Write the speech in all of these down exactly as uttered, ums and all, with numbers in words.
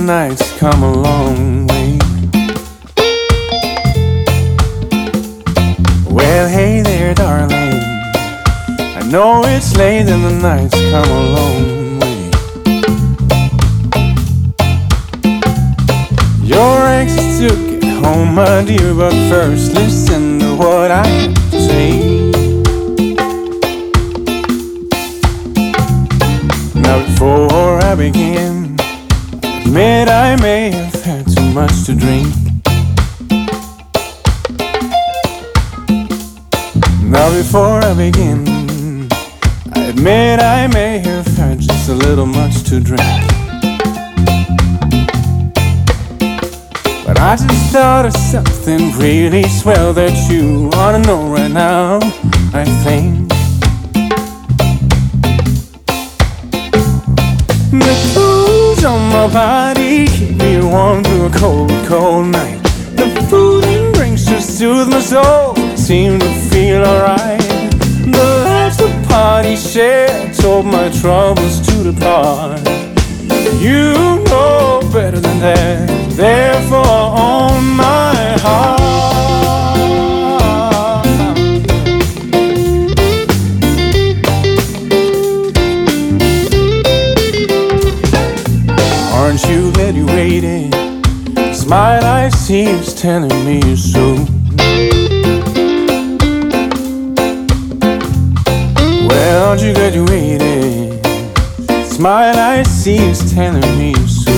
night's come a long way. Well, hey there, darling, I know it's late and the night's come a long way. Your exes took it home, my dear, but first listen to what I have to say. Now before I begin, admit I may have had too much to drink. Now before I begin, I admit I may have had just a little much to drink. But I just thought of something really swell that you ought to know right now, I think. The clothes on my body keep me warm through a cold, cold night. The food and drinks just soothe my soul, seem to feel alright. The laughs the party shared told my troubles to depart. You know better than that, therefore on my heart. Aren't you glad you waited? 'Cause my life seems telling me so. Well, aren't you glad you waited? 'Cause my life seems telling me so.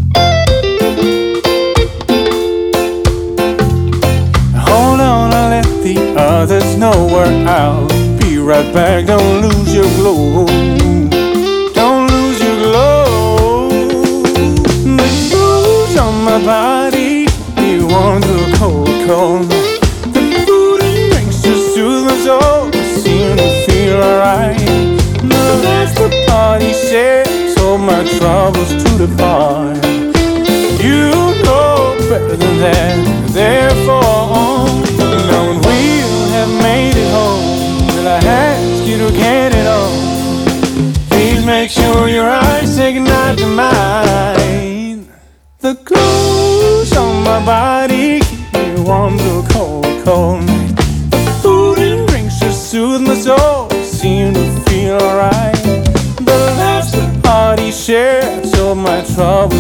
Hold on, I'll let the others know where I'll be right back. Don't lose your glow, don't lose your glow. The clothes on my body be warm through a cold, cold night. The food and drinks just soothe my soul, seem to feel alright. The last the party shared told my troubles to depart. You know better than that, therefore now when we'll have made it home, will I ask you to get it on? Please make sure your eyes say goodnight to mine. The clothes on my body keep me warm through a cold, cold night. The food and drinks just soothe my soul, seem to feel alright. The laughs the party shared told my trouble